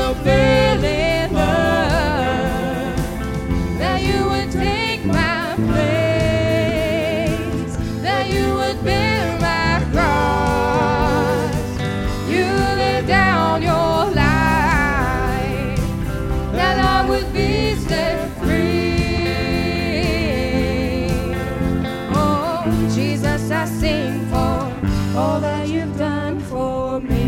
unfailing love, that you would take my place, that you would bear my cross. You laid down your life, that I would be set free. Oh, Jesus, I sing for all that you've done for me.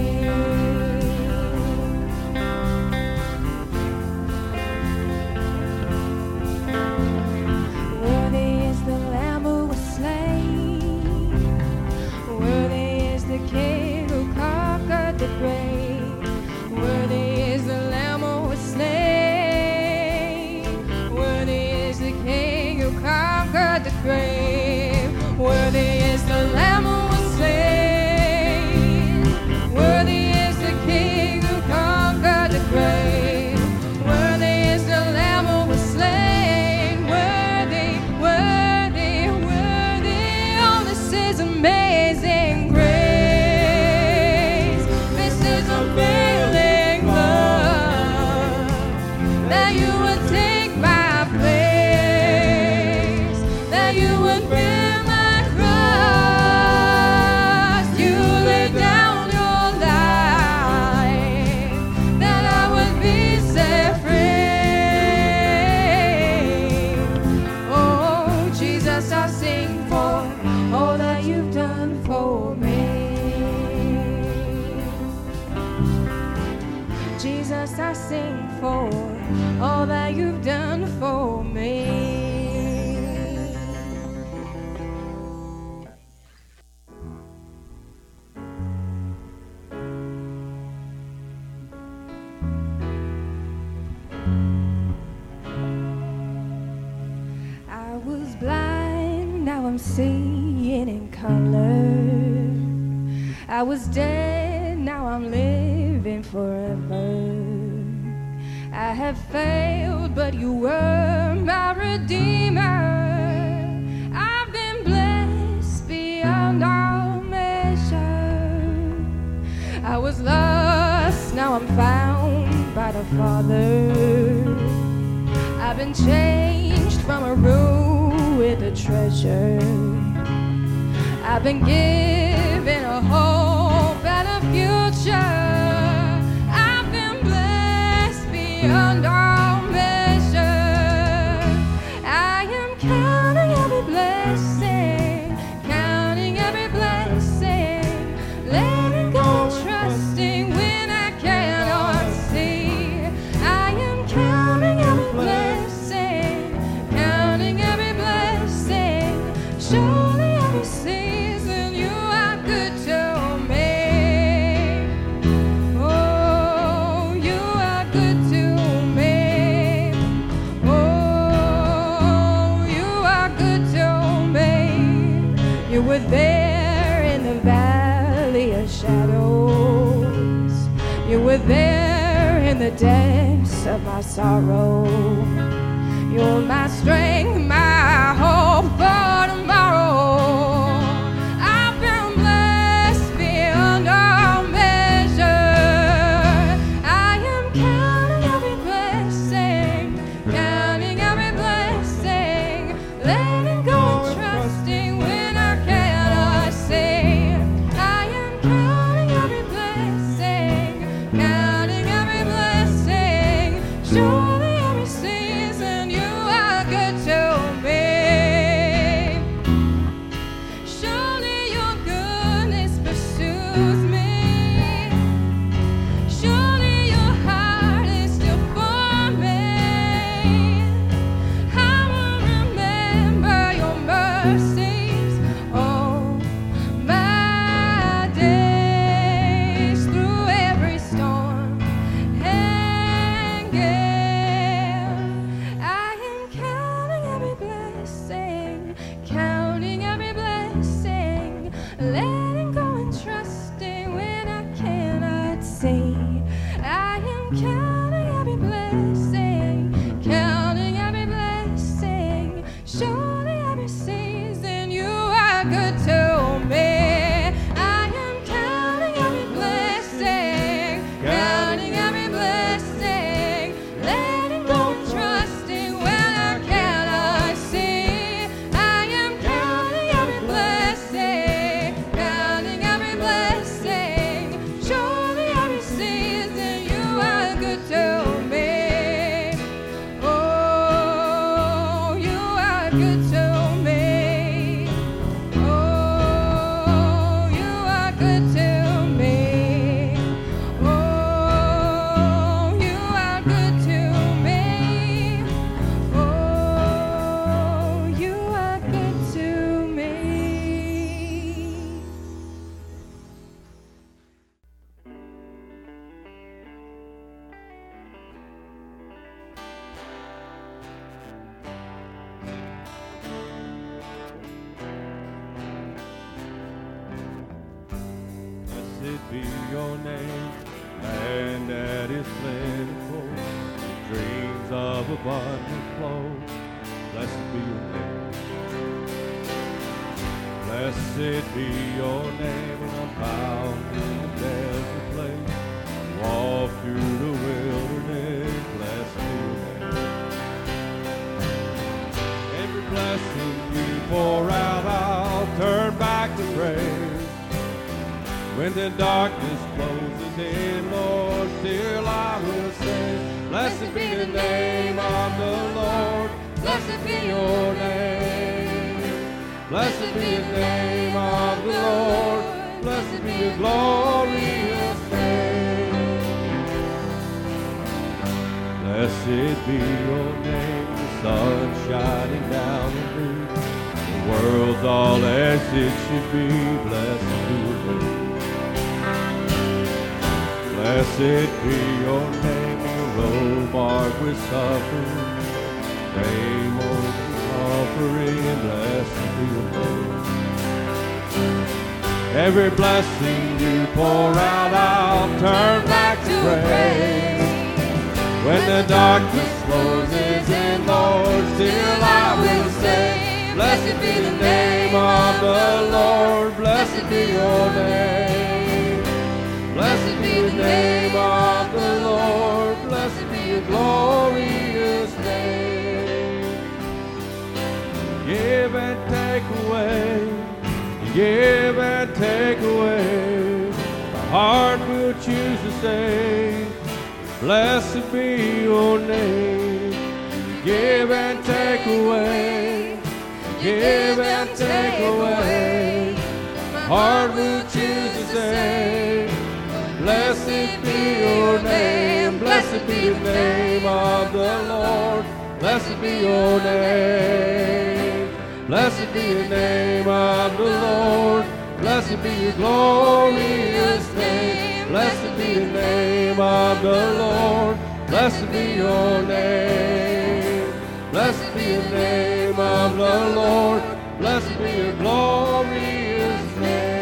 Worthy is the Lamb who was slain. Worthy is the King who conquered the grave. Worthy is the Lamb who was slain. Worthy is the King who conquered the grave. Worthy is the Lamb who was slain. Worthy is the King who conquered the grave. Worthy is the Lamb who was slain. Worthy, worthy, worthy. Oh, this is amazing grace. This is unfailing love, that you would take my place, that you would bear my cross. You laid down your life, that I would be set free. Oh, Jesus, I sing for all that you've done for me. Jesus, I sing for all that you've done for me. I was blind, now I'm seeing in color. I was dead, now I'm living forever. I have failed, but you were my redeemer. I've been blessed beyond all measure. I was lost, now I'm found by the Father. I've been changed from a room with a treasure. I've been given a hope and a future. I've been blessed beyond all measure. I am counting every blessing, counting every blessing, letting go and trusting when I cannot see. I am counting every blessing, counting every blessing. Surely every season you are good to me. Oh, you are good to me. Oh, you are good to me. You were there in the valley of shadows. You were there in the depths of my sorrow. You're my strength, my hope for tomorrow. I've been blessed beyond all measure. I am counting every blessing, counting every blessing, letting go and trusting when I cannot see. I am counting every blessing, counting every blessing. Surely every season you are good to me. Surely your goodness pursues me. Surely your heart is still for me. I will remember your mercies all my days, through every storm and gale. I am counting every blessing, counting every blessing, letting go and trusting when I cannot see. I am counting every blessing, counting every blessing. Surely every season you are good to me. I am counting every blessing, counting every blessing. Blessed be your name, land that is plentiful, streams of abundant flow. Blessed be your name. Blessed be your name, and I'm found in the desert place. Walk through the wilderness, blessed be your name. Every blessing you pour out, I'll turn back to praise. When the darkness closes in, Lord, still I will say, blessed be the name of the Lord, blessed be your name. Blessed be the name of the Lord, blessed be your glorious name. Blessed be your name, the sun shining down on me. The world's all as it should be, blessed be your name. Blessed be your name, the road marked with suffering. Fame over offering, and blessed be your name. Every blessing you pour out, I'll turn back to praise. When the darkness closes in, Lord, still I will say, blessed be the name of the Lord, blessed be your name. Blessed be the name of the Lord, blessed be your glorious name. Give and take away, give and take away. My heart will choose to say, blessed be your name. Give and take away, give and take away. My heart will choose to say, blessed be your name, blessed be the name of the Lord, blessed be your name. Blessed be the name of the Lord, blessed be your glorious name. Blessed be the name of the Lord, blessed be your name. Blessed be the name of the Lord, blessed be your glorious name.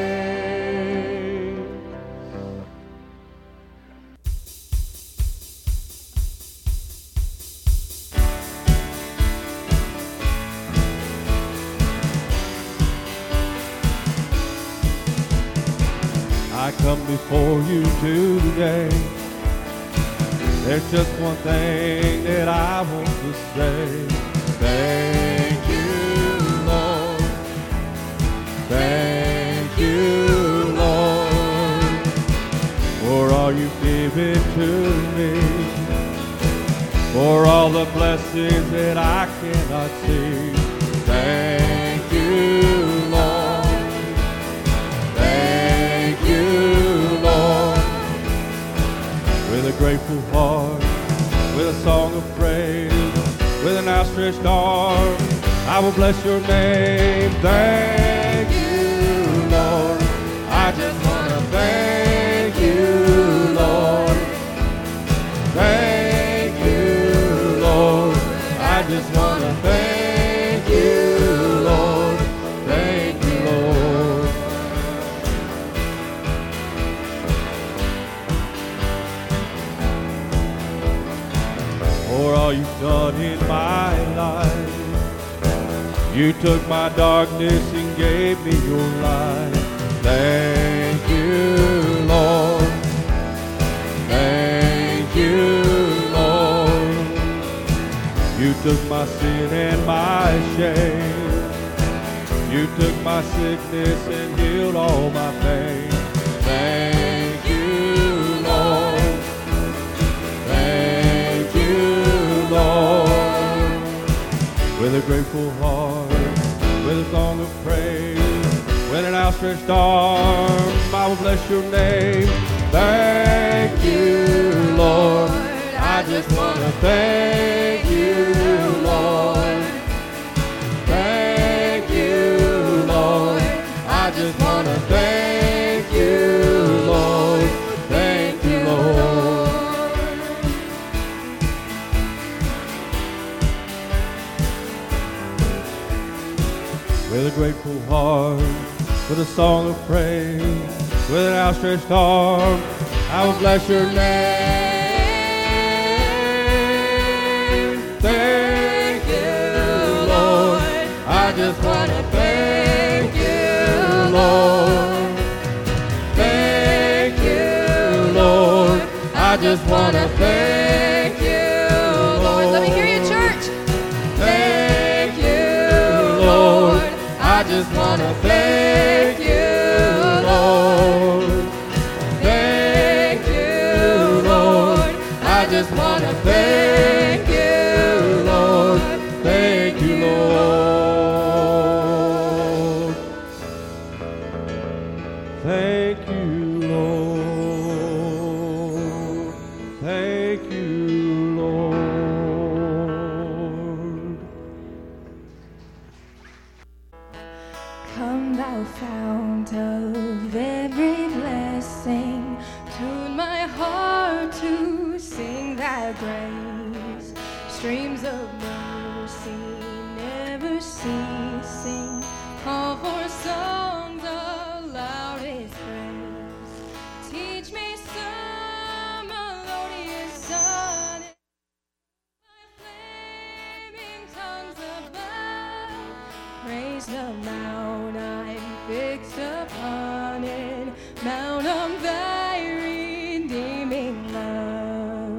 I come before you today. There's just one thing that I want to say. Thank you, Lord. Thank you, Lord, for all you've given to me, for all the blessings that I cannot see. Thank you, Lord. With a grateful heart, with a song of praise, with an outstretched arm, I will bless your name. Thank you, Lord. I just want to thank you, Lord. Thank you, Lord. I just want to thank you, Lord. Thank you, Lord. For all you've done in my life. You took my darkness and gave me your light. Thank you, Lord. Thank you, Lord. You took my sin and my shame. You took my sickness and healed all my pain. Thank you, Lord. Thank you, Lord. With a grateful heart, with a song of praise, with an outstretched arm, I will bless your name. Thank you, Lord. I just want to thank you, Lord. Thank you, Lord. I just want to thank you, Lord. Thank you, Lord. With a grateful heart, with a song of praise, with an outstretched arm. I will bless your name. Thank you, Lord. I just want to thank you, Lord. Thank you, Lord. I just want to thank you, Lord. Let me hear you, church. Thank you, Lord. I just want to thank you, Lord. Thank you, Lord. I just want to thank you, Lord. Thank you, Lord. Thank you, Lord. Thank you, Lord. Come thou fount of every blessing, tune my heart to sing thy grace. Streams of mercy never ceasing, call for songs of loudest praise. Teach me some melodious sonnet, my flaming tongues above. Praise the mount I'm fixed upon it, mount of thy redeeming love.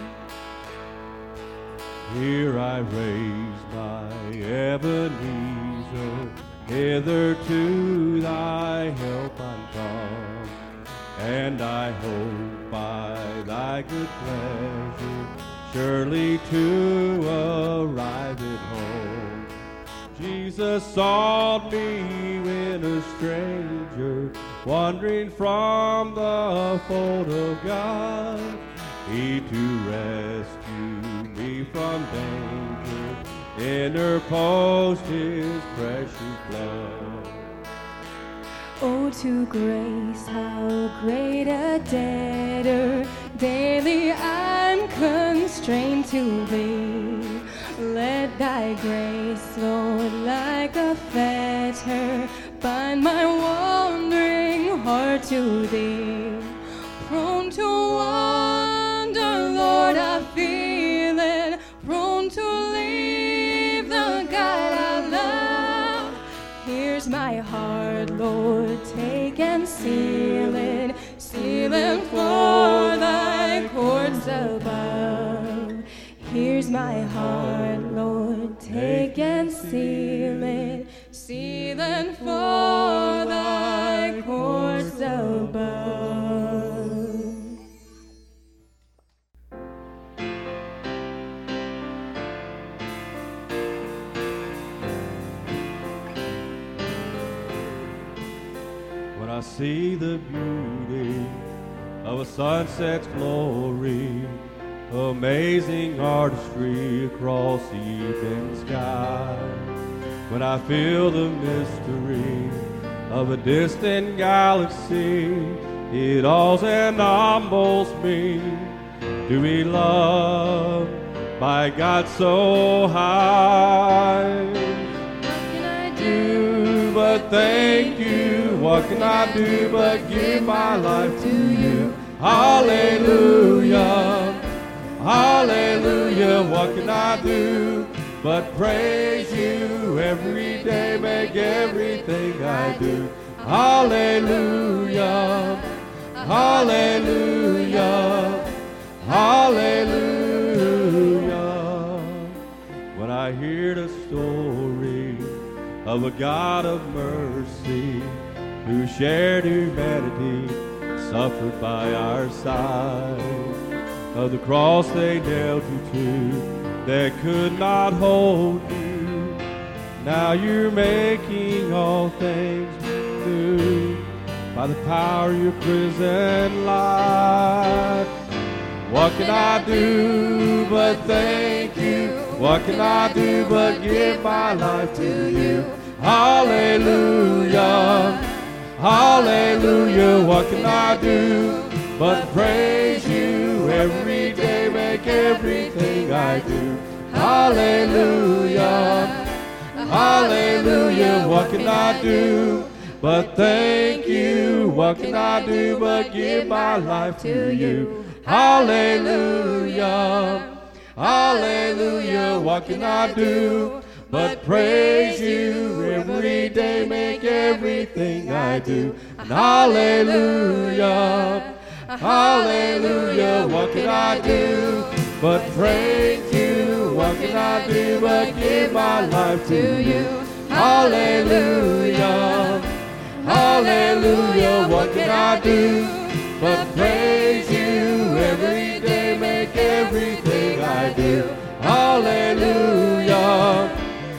Here I raise my Ebenezer, hitherto thy help I'm come, and I hope by thy good pleasure surely to arrive at home. Jesus sought me when a stranger, wandering from the fold of God. He to rescue me from danger interposed his precious blood. Oh, to grace, how great a debtor daily I'm constrained to be. Let thy grace, Lord, like a fetter, bind my wandering heart to thee. Prone to wander, Lord, I feel it, prone to leave the God I love. Here's my heart, Lord, take and seal it for thy courts above. Here's my heart, Lord, take and seal it for thy courts above. When I see the beauty of a sunset's glory, amazing artistry across the evening sky, when I feel the mystery of a distant galaxy, it all enambles me to be loved by God so high. What can I Do but thank you, what can I do but give my life to you? Hallelujah. Hallelujah, what can I do but praise you every day, make everything I do. Hallelujah, hallelujah, hallelujah. When I hear the story of a God of mercy who shared humanity, suffered by our side, of the cross they nailed you to, that could not hold you. Now you're making all things new by the power of your prison light. What can I do but thank you? What can I do but give my life to you? Hallelujah, hallelujah. What can I do but praise you every day, make everything I do. Hallelujah, hallelujah. What can I do but thank you? what can I do but give my life to you? Hallelujah. Hallelujah. What can I do but praise you every day, make everything I do? And hallelujah. Hallelujah. What can I do but praise you? What can I do but give my life to you? Hallelujah. Hallelujah. What can I do but praise you every day, make everything I do? Hallelujah.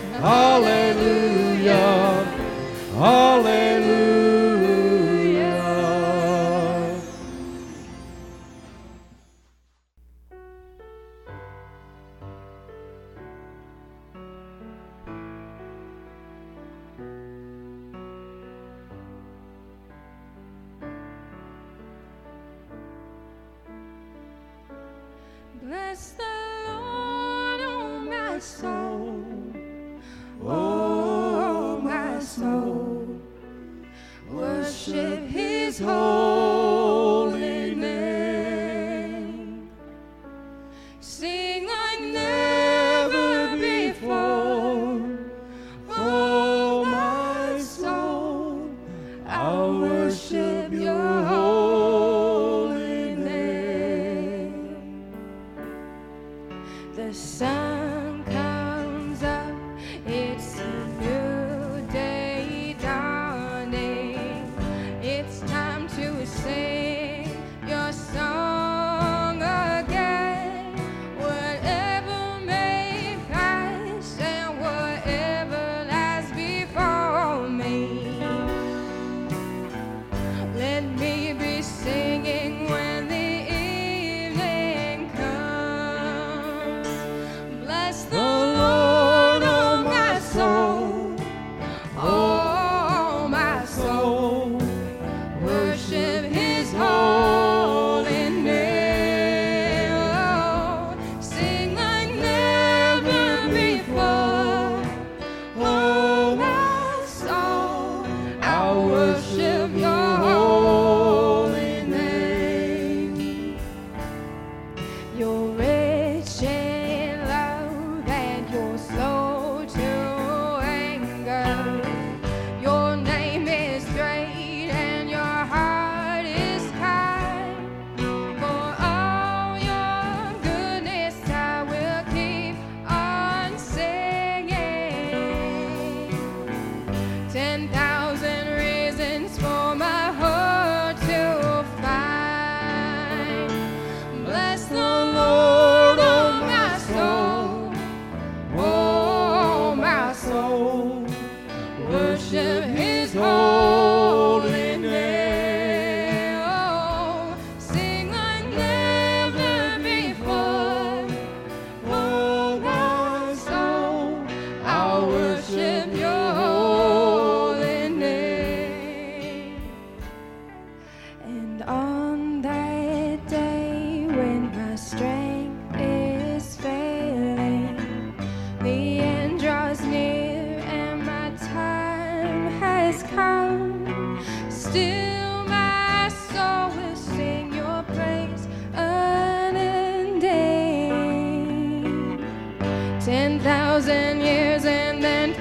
Hallelujah. Hallelujah. Bless the Lord, oh my soul, Oh, my soul. Worship His holy name. Sing like never before. Oh, my soul, I'll worship Your holy name. The sun comes up, it's a new day dawning. It's time to sing Your song again. Whatever may pass and whatever lies before me, let me be singing when the evening comes. Bless the Lord, oh my soul, oh my soul. Worship His holy name. Oh, sing like never before. Oh my soul, I'll worship Your holy name. You're rich in love and You're slow to anger. Your name is great and Your heart is kind. For all Your goodness I will keep on singing. 10,000 reasons for my heart to find. Bless the Lord, oh my soul, oh my soul. Worship His holy name. Oh, sing like never before. Oh my soul, I'll worship Your holy name. And on that day when my strength is failing, the end draws near and my time has come. Still my soul will sing Your praise unending. 10,000 years and then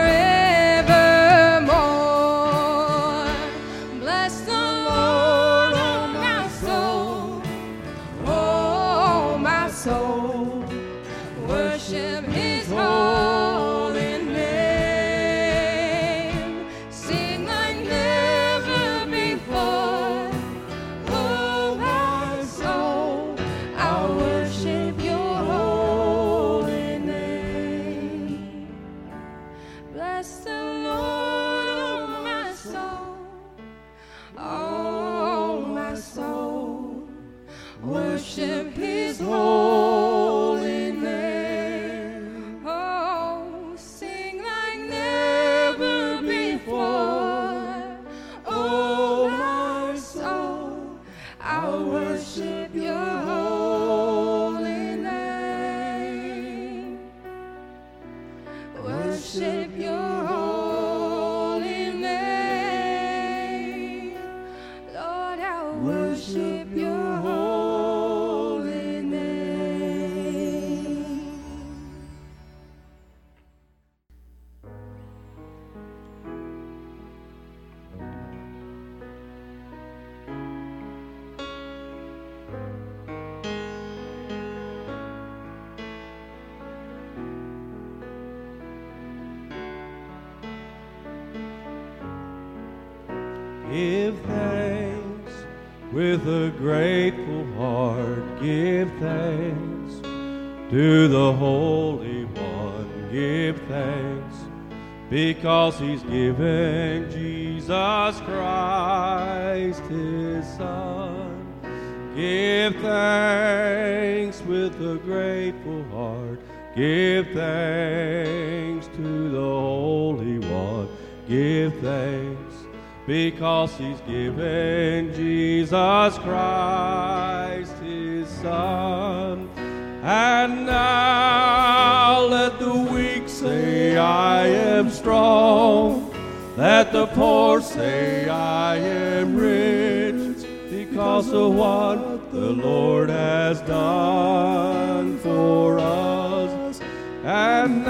forevermore. Bless the Lord, oh my soul, oh my soul. Worship His holy name. Sing like never before. Oh my soul, I'll worship Your holy name. Bless the Lord, oh my soul, oh my soul. Worship His holy name. Oh, sing like never before. Oh my soul, I'll worship Your holy name. Worship Your holy name. worship your holy name. Give thanks with a grateful heart. Give thanks to the Holy One. Give thanks because He's given Jesus Christ His Son. Give thanks with a grateful heart. Give thanks to the Holy One. Give thanks because He's given Jesus Christ His Son. And now let the weak say, I am strong. Let the poor say, I am rich, because of what the Lord has done for us. And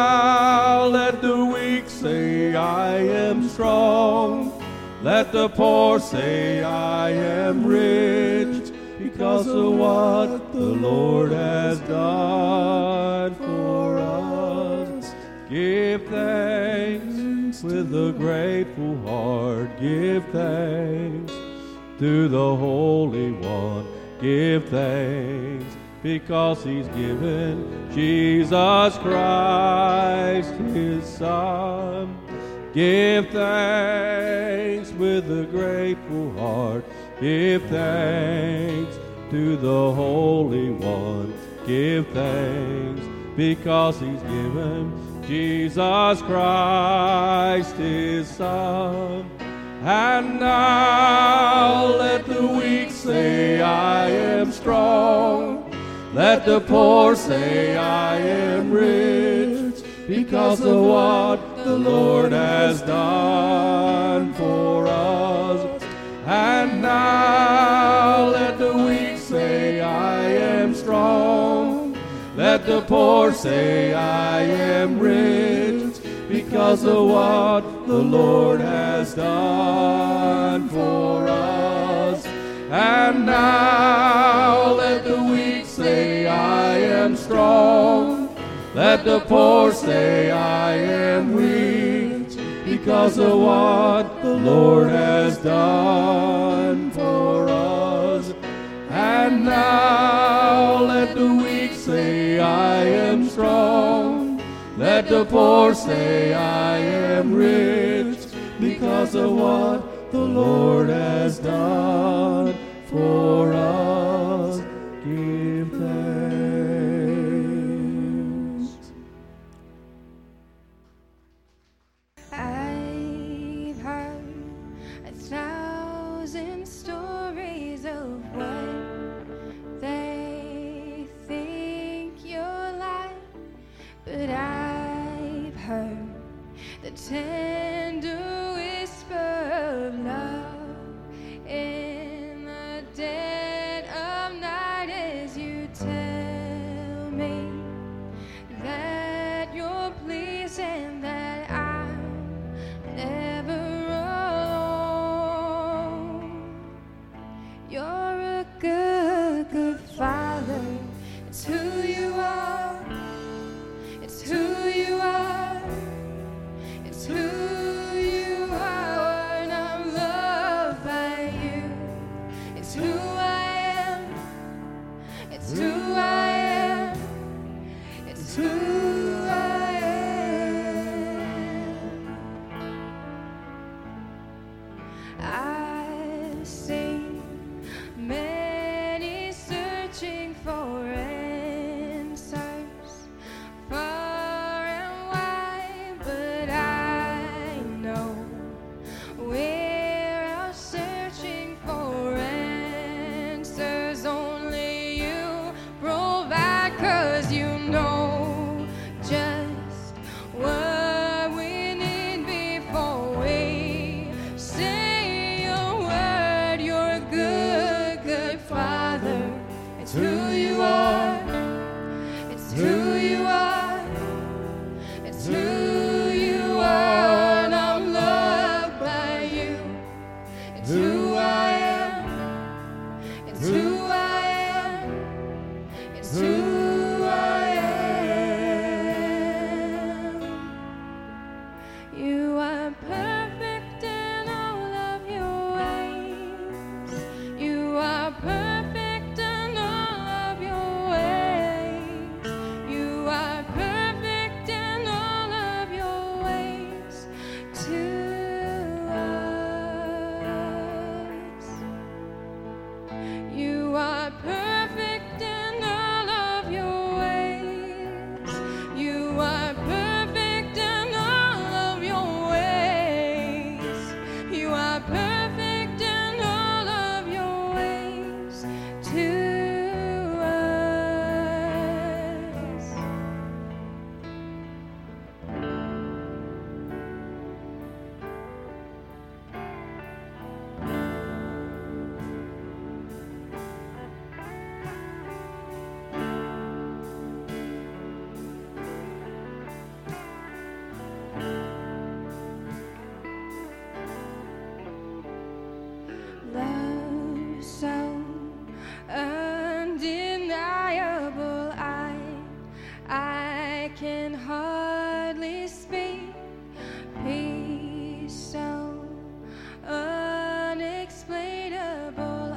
now let the weak say, I am strong. Let the poor say, I am rich, because of what the Lord has done for us. Give thanks with a grateful heart. Give thanks to the Holy One. Give thanks because He's given Jesus Christ His Son. Give thanks with a grateful heart. Give thanks to the Holy One. Give thanks because He's given Jesus Christ His Son. And now let the weak say, I am strong. Let the poor say, I am rich, because of what the Lord has done for us. And now let the weak say, I am strong. Let the poor say, I am rich, because of what the Lord has done for us. And now let the weak say, I am strong. Let the poor say, I am rich, because of what the Lord has done for us. And now let the weak say, I am strong. Let the poor say, I am rich, because of what the Lord has done for us. Give thanks. I've heard 1,000 stories of what they think you're like, but I've heard the tender whisper of love in the dead of night, as you tell me that you're pleased and that I'm never alone. You're a good, good Father. It's who you are. It's who you are. It's who you are, and I'm loved by you. It's who I am. It's who I am. It's who I am. I've seen many searching for It's who I am. It's who I am. It's who I am. You are perfect in all of your ways. You are perfect in all of your ways. You are perfect in all of your ways to us. You are perfect in all of your ways. You are perfect in all of your ways. You are perfect in all of your ways to us. Love so undeniable, I can hardly speak. Peace so unexplainable,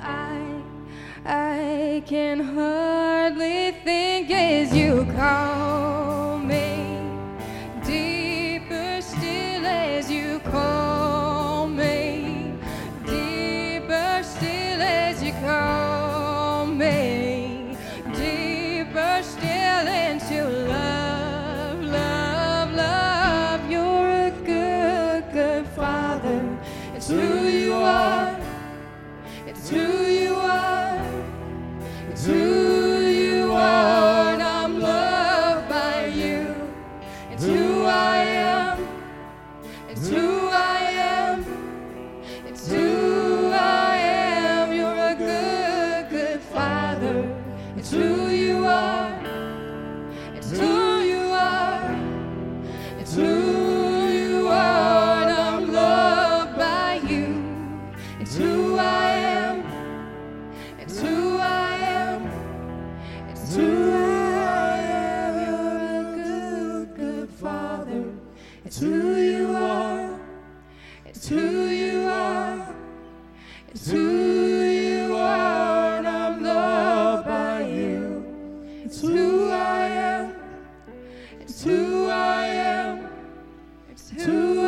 I can hardly think as you call me. Deeper still as you call me. Deeper still as you call me. Deeper still into love, love, love. You're a good, good Father. It's who you are. It's who you are. It's who you are. And I'm loved by you. It's who I am. It's who I am. It's who I am. You're a good, good Father. It's who you are. It's who you are. It's who you are. And I'm loved by you. It's who I am. It's who I am. It's who I am. You're a good, good Father. It's who you are. It's who you are. It's who you are. And I'm loved by you. It's who I am. It's who I am. It's who I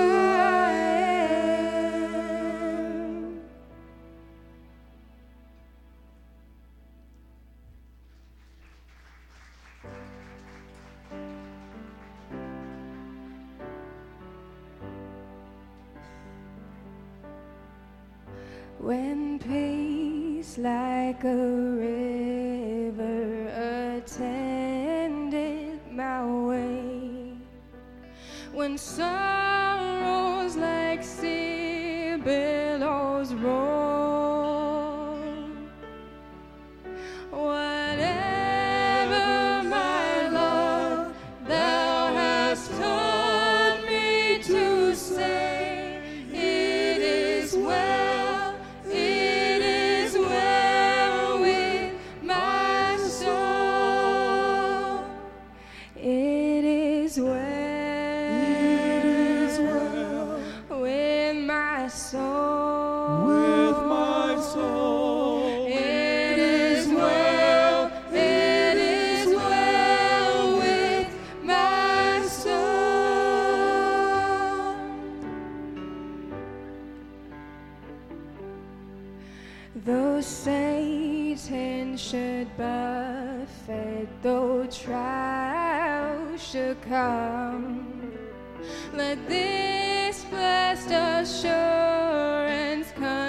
am. When peace like a river attended my way, when sorrows like sea billows roll, whatever my Lord thou hast taught me to say, it is well, it is well with my soul. It is well with my soul. With my soul. It is well with my soul. Though Satan should buffet, though trials should come, let this blessed assurance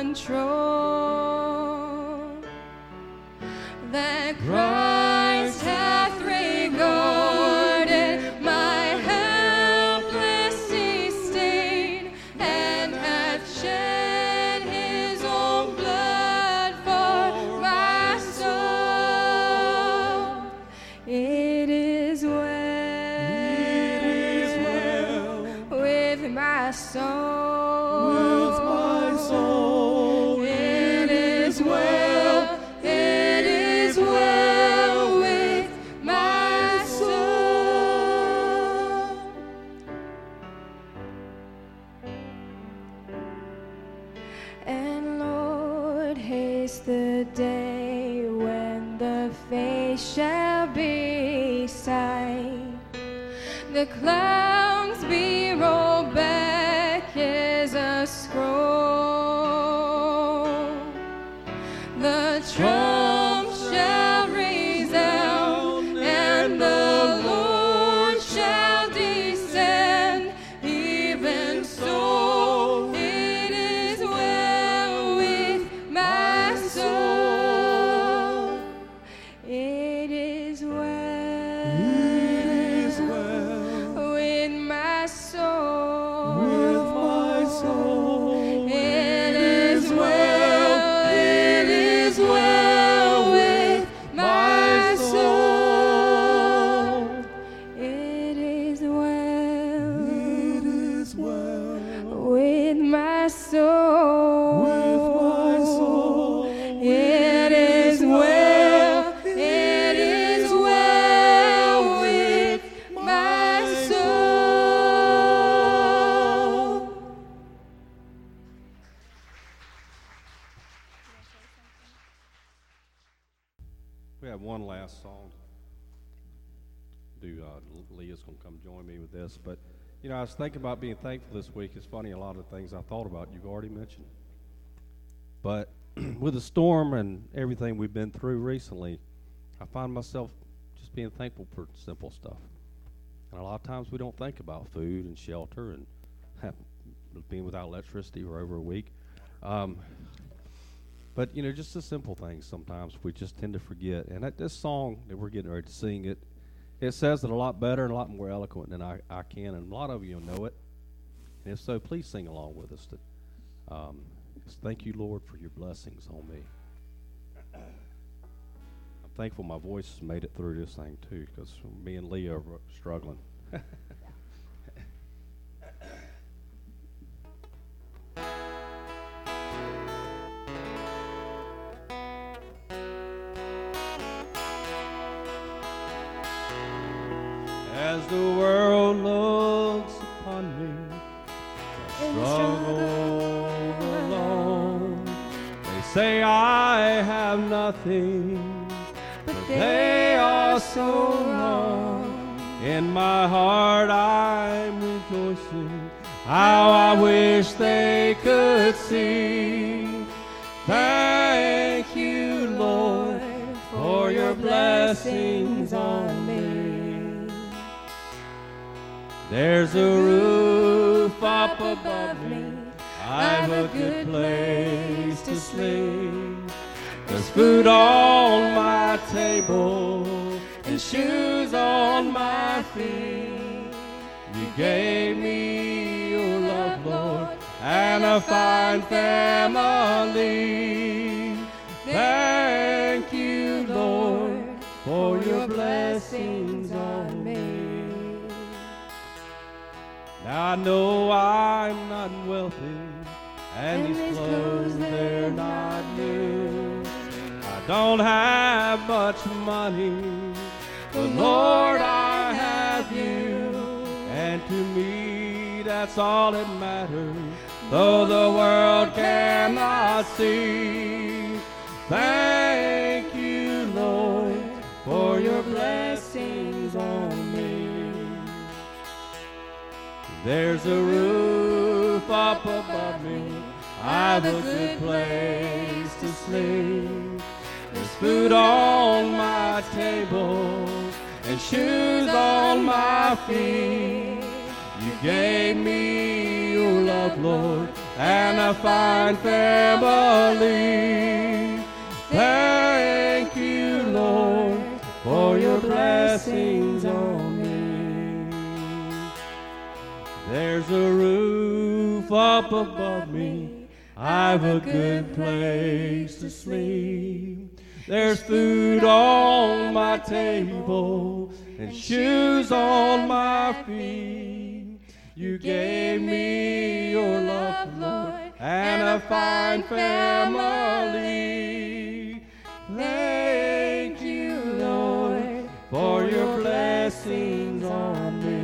control that Christ hath regarded my helpless estate and hath shed his own blood for my soul. It is well with my soul. With my soul. is the day when the face shall be sight. The clouds be rolled back as a scroll. The trump shall resound, and the Lord shall descend. Even so, it is well with my soul. It is well. It is well with my soul. with my soul. It is well. It is well with my soul. It is well. It is well With my soul. with my soul. It is well. It is well with my soul. We have one last song. Leah's going to come join me with this. But, you know, I was thinking about being thankful this week. It's funny, a lot of the things I thought about, you've already mentioned. But with the storm and everything we've been through recently, I find myself just being thankful for simple stuff. And a lot of times we don't think about food and shelter and being without electricity for over a week. But, you know, just the simple things sometimes we just tend to forget. And this song that we're getting ready to sing, it says it a lot better and a lot more eloquent than I can, and a lot of you know it. And if so, please sing along with us. Just thank you, Lord, for your blessings on me. I'm thankful my voice has made it through this thing, too, because me and Leah are struggling. As the world looks upon me, I struggle alone. They say I have nothing, but they are so wrong. In my heart I'm rejoicing, how I wish they could see. Thank you, Lord, for your blessings on me. There's a roof up above me, I've a good place to sleep. There's food on my table and shoes on my feet. You gave me your love, Lord, and a fine family. Thank you, Lord, for your blessings on me. Now I know I'm not wealthy, and these clothes, they're not new. I don't have much money, but Lord, I have you. And to me, that's all that matters, though the world cannot see. Thank you, Lord, for your blessings on me. There's a roof up above me, I've a good place to sleep. There's food on my table and shoes on my feet. You gave me your love, Lord, and a fine family. Thank you, Lord, for your blessings on me. There's a roof up above me, I've a good place to sleep. There's food on my table and shoes on my feet. You gave me your love, Lord, and a fine family. Thank you, Lord, for your blessings on me.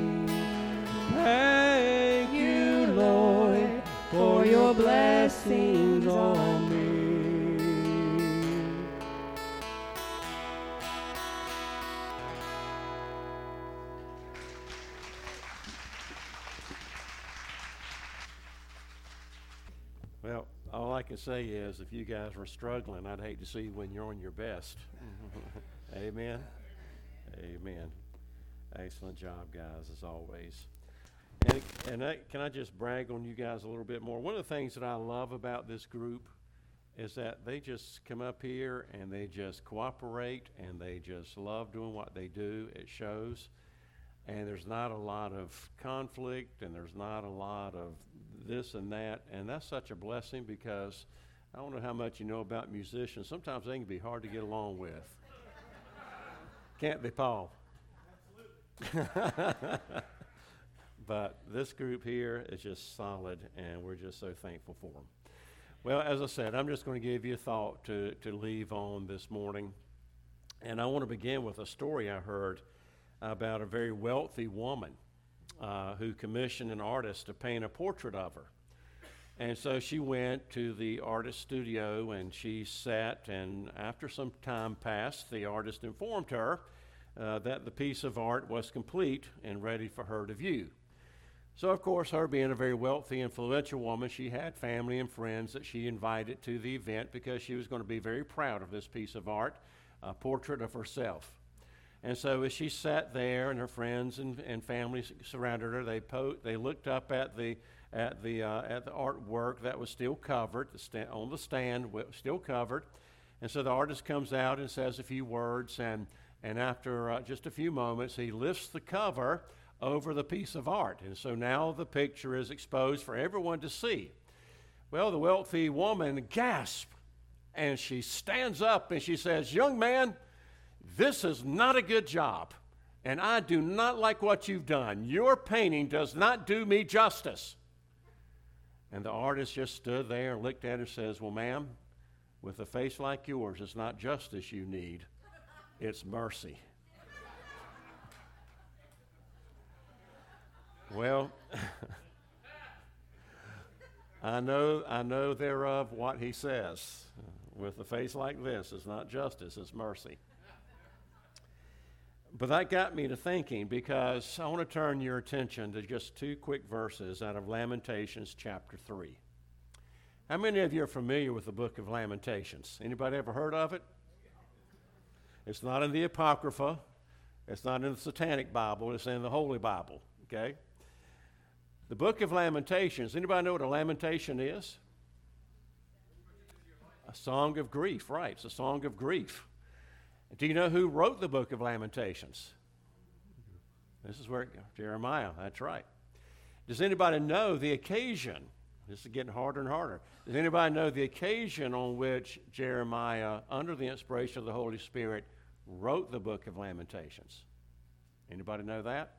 Thank you, Lord, for your blessings on me. can say is, if you guys were struggling, I'd hate to see when you're on your best. Amen. Amen. Excellent job, guys, as always. Can I just brag on you guys a little bit more? One of the things that I love about this group is that they just come up here and they just cooperate and they just love doing what they do. It shows. And there's not a lot of conflict and there's not a lot of this and that. And that's such a blessing because I don't know how much you know about musicians. Sometimes they can be hard to get along with. Can't they, Paul? Absolutely. But this group here is just solid, and we're just so thankful for them. Well, as I said, I'm just going to give you a thought to leave on this morning. And I want to begin with a story I heard about a very wealthy woman who commissioned an artist to paint a portrait of her. And so she went to the artist studio and she sat, and after some time passed, the artist informed her that the piece of art was complete and ready for her to view. So, of course, her being a very wealthy, influential woman, she had family and friends that she invited to the event because she was going to be very proud of this piece of art, a portrait of herself. And so as she sat there and her friends and family surrounded her, they looked up at the artwork that was still covered, on the stand, still covered. And so the artist comes out and says a few words, and after just a few moments, he lifts the cover over the piece of art. And so now the picture is exposed for everyone to see. Well, the wealthy woman gasps, and she stands up and she says, "Young man, this is not a good job, and I do not like what you've done. Your painting does not do me justice." And the artist just stood there and looked at her and says, "Well, ma'am, with a face like yours, it's not justice you need, it's mercy." Well, I know thereof what he says. With a face like this, it's not justice, it's mercy. But that got me to thinking, because I want to turn your attention to just two quick verses out of Lamentations chapter 3. How many of you are familiar with the book of Lamentations? Anybody ever heard of it? It's not in the Apocrypha. It's not in the Satanic Bible. It's in the Holy Bible, okay? The book of Lamentations, anybody know what a lamentation is? A song of grief, right. It's a song of grief. Do you know who wrote the book of Lamentations? This is where Jeremiah, that's right. Does anybody know the occasion? This is getting harder and harder. Does anybody know the occasion on which Jeremiah, under the inspiration of the Holy Spirit, wrote the book of Lamentations? Anybody know that?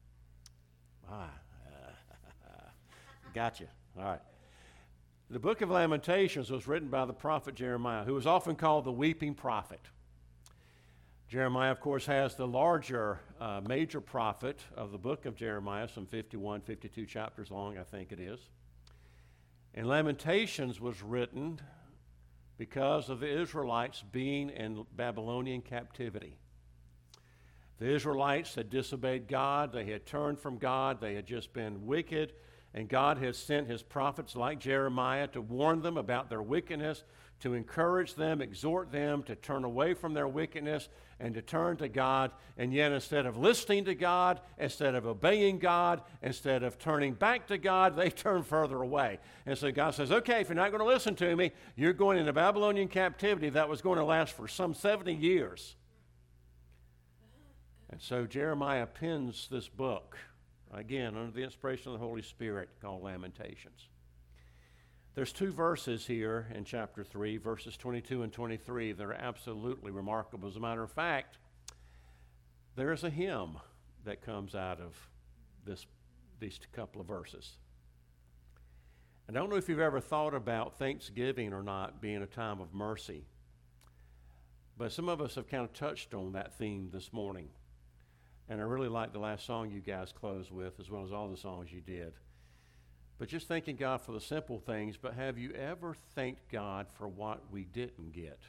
Gotcha. All right. The book of Lamentations was written by the prophet Jeremiah, who was often called the weeping prophet. Jeremiah, of course, has the larger, major prophet of the book of Jeremiah, some 51, 52 chapters long, I think it is. And Lamentations was written because of the Israelites being in Babylonian captivity. The Israelites had disobeyed God. They had turned from God. They had just been wicked. And God has sent his prophets like Jeremiah to warn them about their wickedness, to encourage them, exhort them to turn away from their wickedness and to turn to God. And yet, instead of listening to God, instead of obeying God, instead of turning back to God, they turn further away. And so God says, okay, if you're not going to listen to me, you're going into Babylonian captivity that was going to last for some 70 years. And so Jeremiah pens this book, again, under the inspiration of the Holy Spirit, called Lamentations. There's two verses here in chapter 3, verses 22 and 23, that are absolutely remarkable. As a matter of fact, there is a hymn that comes out of these couple of verses. And I don't know if you've ever thought about Thanksgiving or not being a time of mercy, but some of us have kind of touched on that theme this morning. And I really like the last song you guys closed with, as well as all the songs you did. But just thanking God for the simple things, but have you ever thanked God for what we didn't get?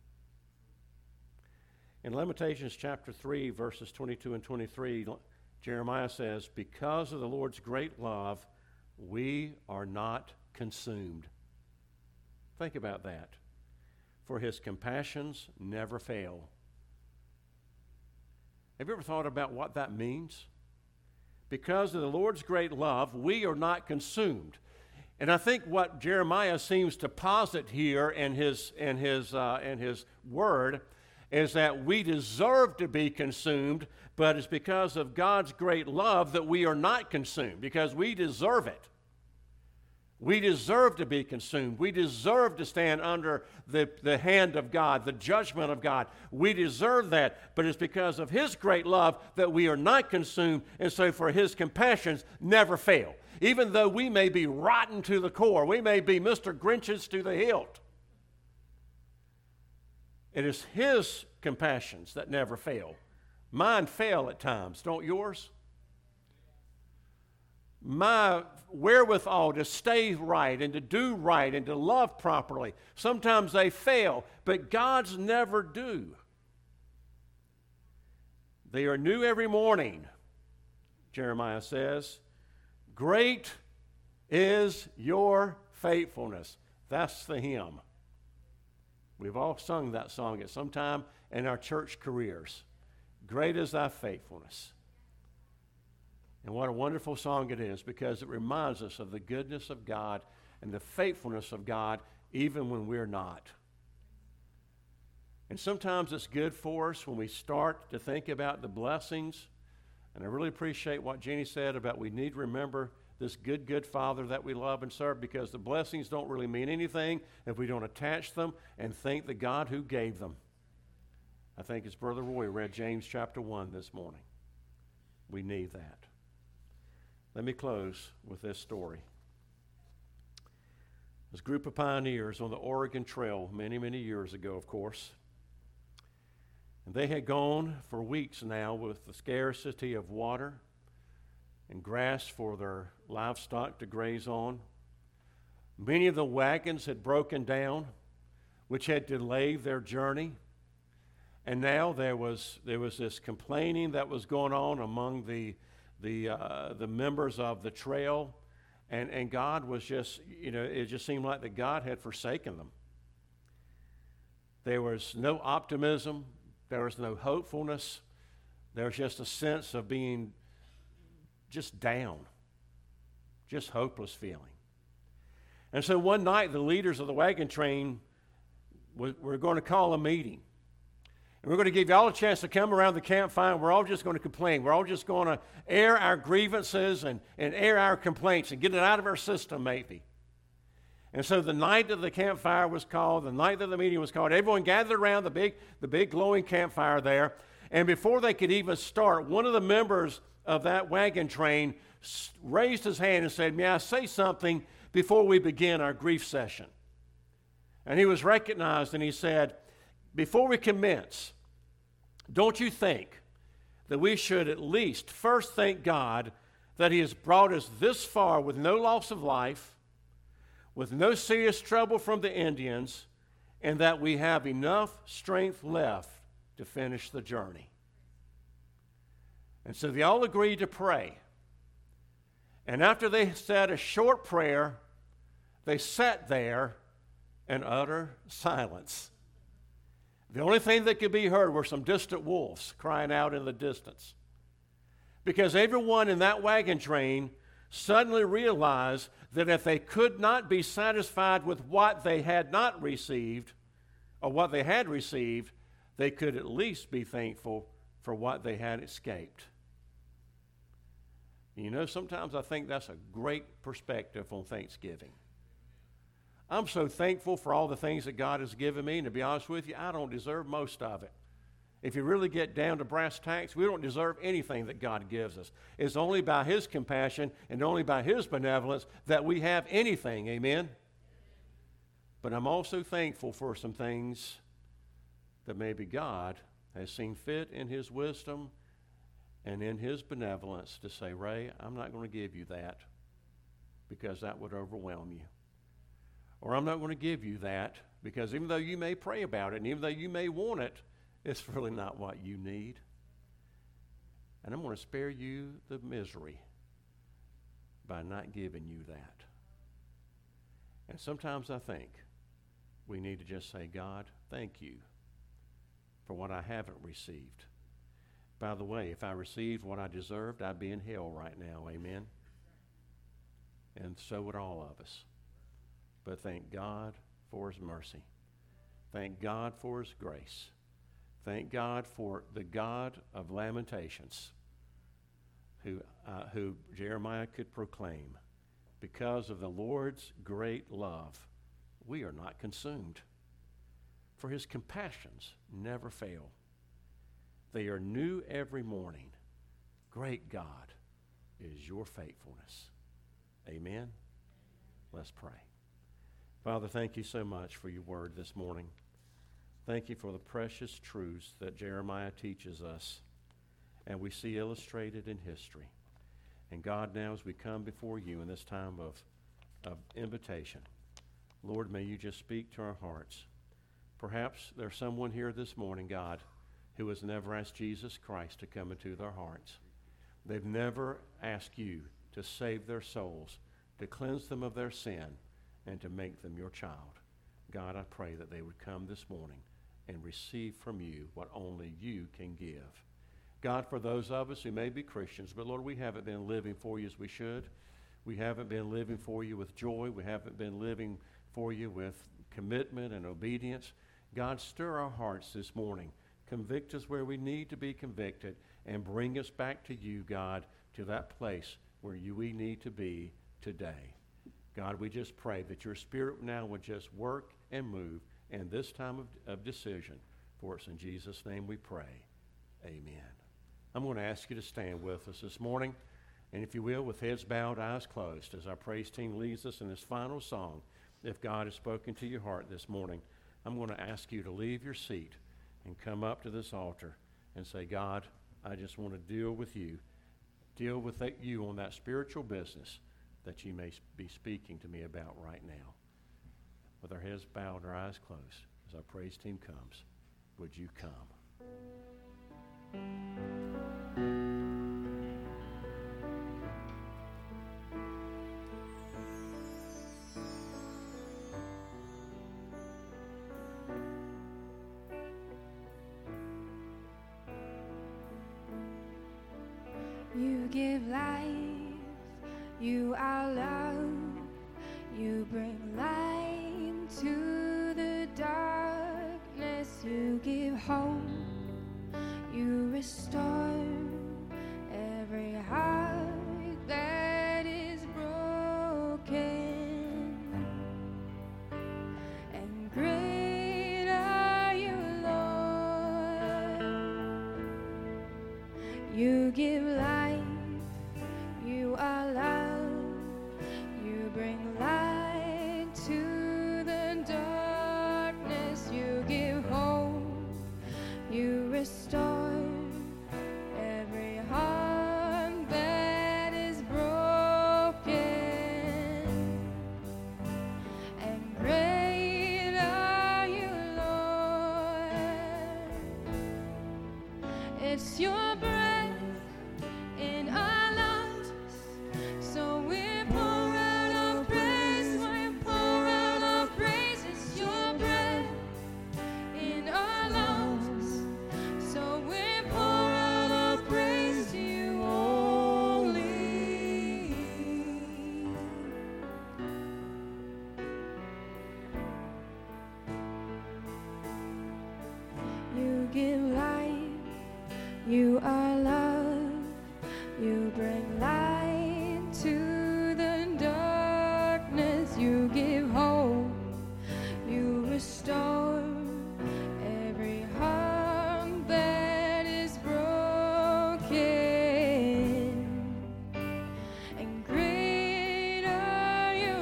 In Lamentations chapter 3, verses 22 and 23, Jeremiah says, because of the Lord's great love, we are not consumed. Think about that. For his compassions never fail. Have you ever thought about what that means? Because of the Lord's great love, we are not consumed. And I think what Jeremiah seems to posit here in his word is that we deserve to be consumed, but it's because of God's great love that we are not consumed, because we deserve it. We deserve to be consumed. We deserve to stand under the hand of God, the judgment of God. We deserve that, but it's because of his great love that we are not consumed, and so for his compassions never fail. Even though we may be rotten to the core, we may be Mr. Grinches to the hilt, it is his compassions that never fail. Mine fail at times, don't yours? My wherewithal to stay right and to do right and to love properly, sometimes they fail, but God's never do. They are new every morning, Jeremiah says. Great is your faithfulness. That's the hymn. We've all sung that song at some time in our church careers. Great is thy faithfulness. And what a wonderful song it is, because it reminds us of the goodness of God and the faithfulness of God even when we're not. And sometimes it's good for us when we start to think about the blessings. And I really appreciate what Jeannie said about we need to remember this good, good Father that we love and serve, because the blessings don't really mean anything if we don't attach them and thank the God who gave them. I think as Brother Roy read James chapter 1 this morning. We need that. Let me close with this story. This group of pioneers on the Oregon Trail many, many years ago, of course. And they had gone for weeks now with the scarcity of water and grass for their livestock to graze on. Many of the wagons had broken down, which had delayed their journey. And now there was this complaining that was going on among the members of the trail, and God was just, it just seemed like that God had forsaken them. There was no optimism, there was no hopefulness, there was just a sense of being just down, just hopeless feeling. And so one night the leaders of the wagon train were going to call a meeting. And we're going to give you all a chance to come around the campfire, and we're all just going to complain. We're all just going to air our grievances and air our complaints and get it out of our system, maybe. And so the night that the campfire was called, the night that the meeting was called, everyone gathered around the big glowing campfire there. And before they could even start, one of the members of that wagon train raised his hand and said, "May I say something before we begin our grief session?" And he was recognized, and he said, "Before we commence, don't you think that we should at least first thank God that he has brought us this far with no loss of life, with no serious trouble from the Indians, and that we have enough strength left to finish the journey?" And so they all agreed to pray. And after they said a short prayer, they sat there in utter silence. The only thing that could be heard were some distant wolves crying out in the distance. Because everyone in that wagon train suddenly realized that if they could not be satisfied with what they had not received, or what they had received, they could at least be thankful for what they had escaped. Sometimes I think that's a great perspective on Thanksgiving. I'm so thankful for all the things that God has given me, and to be honest with you, I don't deserve most of it. If you really get down to brass tacks, we don't deserve anything that God gives us. It's only by his compassion and only by his benevolence that we have anything, amen? But I'm also thankful for some things that maybe God has seen fit in his wisdom and in his benevolence to say, "Ray, I'm not going to give you that because that would overwhelm you. Or I'm not going to give you that because even though you may pray about it and even though you may want it, it's really not what you need. And I'm going to spare you the misery by not giving you that." And sometimes I think we need to just say, God, thank you for what I haven't received. By the way, if I received what I deserved, I'd be in hell right now, amen? And so would all of us. But thank God for his mercy. Thank God for his grace. Thank God for the God of Lamentations, who Jeremiah could proclaim, because of the Lord's great love, we are not consumed, for his compassions never fail. They are new every morning. Great God is your faithfulness. Amen. Let's pray. Father, thank you so much for your word this morning. Thank you for the precious truths that Jeremiah teaches us and we see illustrated in history. And God, now as we come before you in this time of invitation, Lord, may you just speak to our hearts. Perhaps there's someone here this morning, God, who has never asked Jesus Christ to come into their hearts. They've never asked you to save their souls, to cleanse them of their sin, and to make them your child. God, I pray that they would come this morning and receive from you what only you can give. God, for those of us who may be Christians, but Lord, we haven't been living for you as we should. We haven't been living for you with joy. We haven't been living for you with commitment and obedience. God, stir our hearts this morning. Convict us where we need to be convicted and bring us back to you, God, to that place where we need to be today. God, we just pray that your Spirit now would just work and move in this time of decision for us. In Jesus' name we pray. Amen. I'm going to ask you to stand with us this morning, and if you will, with heads bowed, eyes closed, as our praise team leads us in this final song. If God has spoken to your heart this morning, I'm going to ask you to leave your seat and come up to this altar and say, God, I just want to deal with you on that spiritual business that you may be speaking to me about right now. With our heads bowed and our eyes closed, as our praise team comes, would you come? You give life, you are love, you bring light to the darkness, you give hope, you restore every heart that is broken. And great are you, Lord. You give life, you are love, you bring light to the darkness, you give hope, you restore every heart that is broken. And great are you, Lord. It's your breath in our lungs, so we pour out our praise, we pour out our praise. It's your breath in our lungs, so we pour out our praise to you only. You give life, you are love, you bring light to the darkness, you give hope, you restore every heart that is broken. And great are you,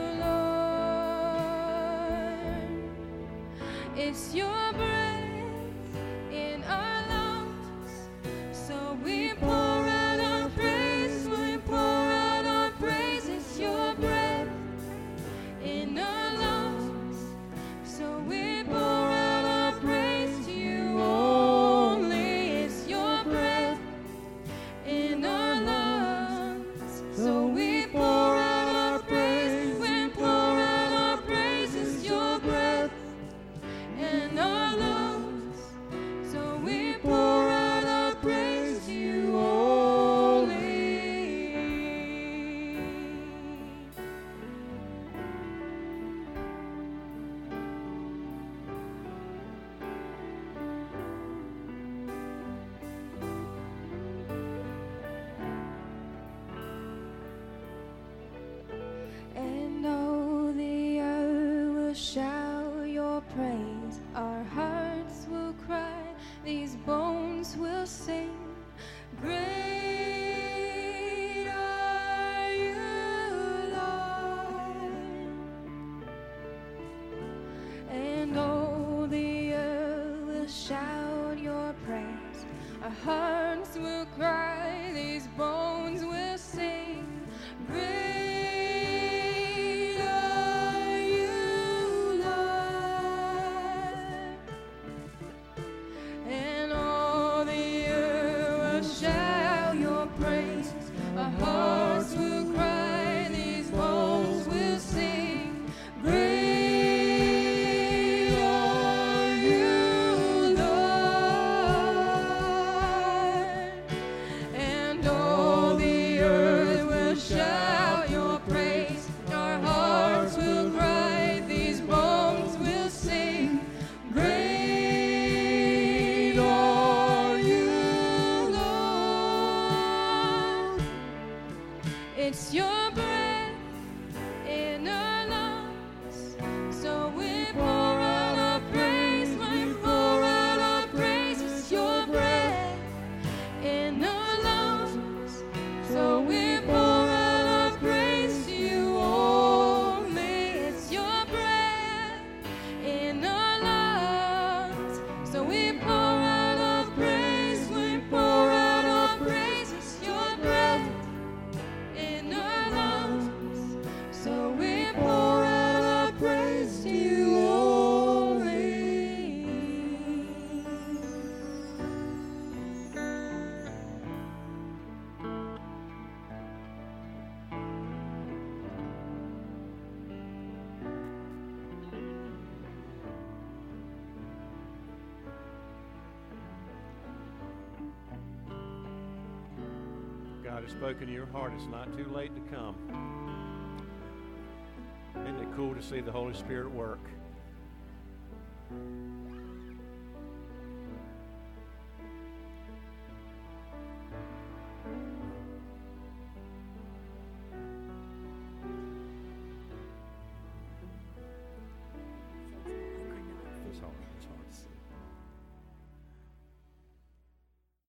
Lord. It's your breath in our lungs, so we pour out our praise, we pour out our praise. It's your breath in our lungs, so we pour out our praise to you only. It's your breath in our lungs, so we pour out our praise, we pour out our praise. It's your breath praise. Our hearts will cry, these bones will sing. Great are you, Lord, and all the earth will shout your praise. Our hearts will cry, these bones will sing. Great are you, Lord, and all the earth will shout your praise. Our hearts will cry, these bones will sing. Great are you, Lord, and all the earth will shout your praise. Our hearts will cry, these bones will sing. Great are you, Lord. It's your breath in our lungs, so we pour out our praise. We pour out our praise. It's your breath in our lungs, so we pour out our praise to you only. It's your breath in our lungs, so we pour out our praise. We pour out our praise. It's your breath in our lungs, so we pour out our praise to you only. God has spoken to your heart. It's not too late to come. Isn't it cool to see the Holy Spirit work?